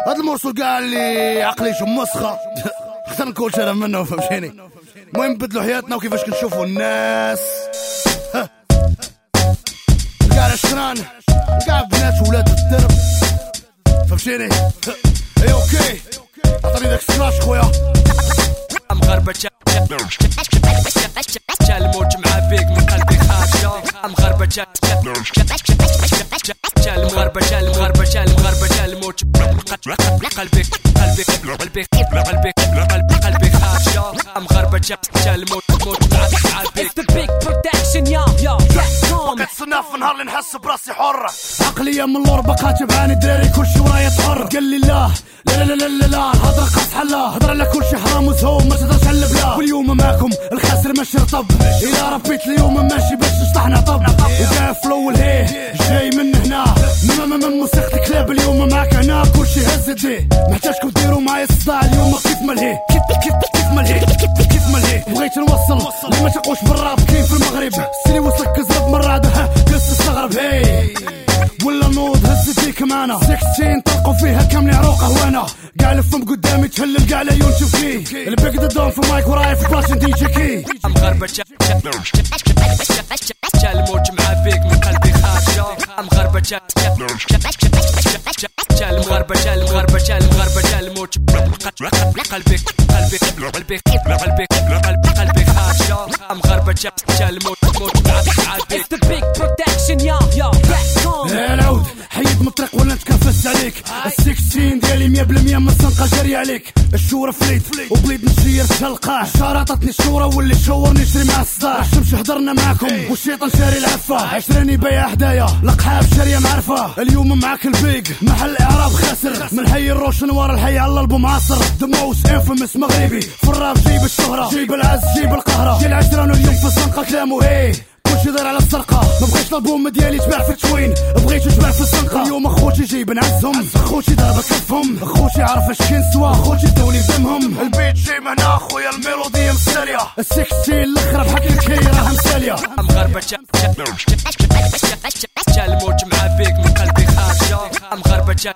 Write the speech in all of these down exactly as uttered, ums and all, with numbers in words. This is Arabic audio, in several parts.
هاد المرسول قال لي عقلي شو مسخة اختار نقول شي منه فهمتيني. المهم نبدلوا حياتنا وكيفاش كنشوفوا الناس. كاع الشران كاع بنات ولاد الدرب فهمتيني. اي اوكي عطاني داك السلاش خويا مغربة جا الموت مع بيك من قلبي خارجة. مغربة جا المغربة جا المغربة جا المغربة جا الموت قلبي قلبي قلبي قلبي قلبي خارجة. مغربة جا الموت موت مع بيك. It's the big production يا يا وقت صناف في نهار اللي نحس براسي حر. عقلية من الغربة كاتب عاني دراري كلشي ورايا تحر. قال لي لا لا لا لا لا لا هضرة قاص حلا هضرة على كلشي حرام وزهوم ما تقدرش على البلا. واليوم معاكم الخاسر ماشي رطب إلا ربيت اليوم ماشي باش نشطح نعطب. وكاع في الأول هيه جاي من هنا من من موسيقى كلاب. اليوم معاك هنا كلشي هز يديه محتاجكم ديروا معايا الصداع اليوم كيف ملهيه كيف ملهيه كيف ملهيه. بغيت نوصل اللي ما تلقوش بالراب كاين في المغرب سيري وصلك كزرب مرة جلس تستغرب هي ولا نوض هز يديك معانا ستين طلقوا فيها كاملين عروقه وانا قاع الفم قدامي تهلل قاع العيون تشوف فيه البيك ضدهم في المايك ورايا في بلاصه دي جي كي. مغربة جا الموت مع بيك من قلبي خارجة. مغربة جا جا المغربة جا المغربة جا المغربة جا الموت قلبي قلبي قلبي قلبي قلبي خارجة. مغربة جا الموت موت مع بيك. It's the big production يا يا يا العود حيد من الطريق ولا نتكفس عليك. السكسين ديالي مية بالمية من الصنقة جاري عليك. الشورة فليت وبليد نشير تلقاه شارطتني الشورة واللي شورني نشري مع الصداع. الشمس حضرنا معاكم والشيطان شاري العفة عشراني بيع هدايا لقحاب شارية معرفة. اليوم معاك البيك محل اعراب خاسر من حي الروش نوار الحي على المعاصر. ذا موست انفيمس مغربي في الراب جيب الشهرة جيب العز جيب القهرة. جيل العشران اليوم في الصنقة كلامه هيه كلشي داير على السرقة. ما بغيتش الالبوم ديالي تباع في تشوين بغيتو تباع في السنقة. اليوم اخوتي جايب نعزهم اخوتي ضربة كفهم اخوتي عارف اش كاين سوا اخوتي داولي بدمهم. البيت جاي من هنا خويا الميلودية مسالية السكسي الاخرى بحال الكي راها مسالية. مغربة جا الموت مع بيك من قلبي خارجة. مغربة جا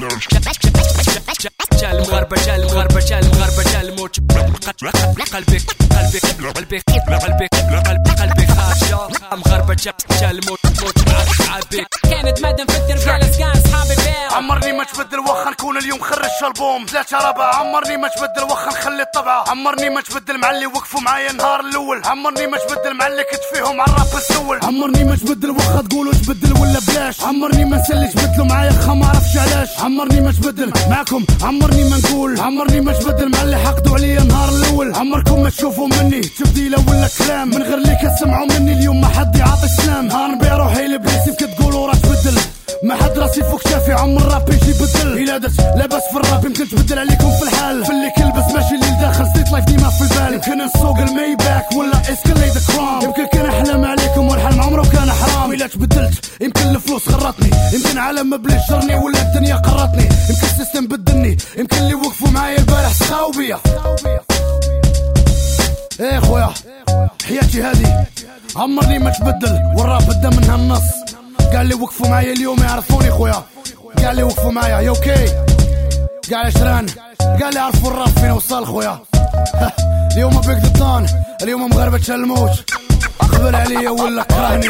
جا المغربة جا المغربة جا المغربة جا الموت قلبي قلبي قلبي قلبي قلبي خارجة. مغربة جا الموت موت مع بيك. كانت مادام في الدرب كان اصحابي بيع. عمرني ما تبدل واخا نكون اليوم خرج البوم ثلاثة ربعة. عمرني ما تبدل واخا نخلي الطبعة. عمرني ما تبدل مع اللي وقفوا معايا النهار الاول. عمرني ما تبدل مع اللي كنت فيهم على الراب السول. عمرني ما تبدل واخا تقولوا تبدل ولا بلاش. عمرني ما نسلي تبدلوا معايا خا ما عرفش علاش. عمرني ما تبدل معاكم عمرني ما نقول. عمرني ما تبدل مع اللي حقدوا عليا النهار الاول. عمركم ما تشوفوا مني تبديله ولا كلام من غير اللي كتسمعوا مني. اليوم ما حد يعطي السلام نهار نبيع روحي لبليس يمكن تقولوا راه تبدل ما حد راسي فوق شافي عمر الراب يجي يبدل. إلا درت لاباس في الراب يمكن تبدل عليكم في الحال في اللي كلبس ماشي اللي داخل ستريت لايف ديما في البال. يمكن نسوق المي باك ولا اسكليت كرام يمكن كان احلام عليكم والحلم عمره كان حرام. إلا تبدلت يمكن الفلوس خرطني يمكن عالم مبلي شرني ولا الدنيا قرطني يمكن السيستم بدلني يمكن اللي وقفوا معايا البارح سخاو بيا. ايه خويا حياتي هذه عمرني ما تبدل والراب بدا منها النص. قال لي وقفوا معايا اليوم يعرفوني خويا قال لي وقفوا معايا يوكي قال عشران قال لي عرفوا الراب فين وصل خويا. اليوم بيك ضدان اليوم مغربة الموت اقبل عليا ولا كرهني.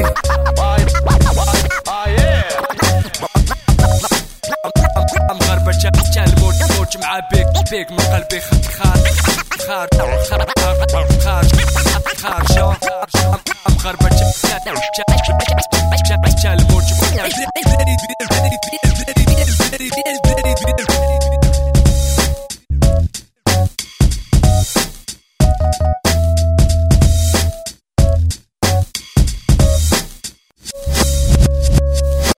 مغربة جا الموت موت مع بيك بيك من قلبي خارج خارج خارج خارجة. مغربة جا الموت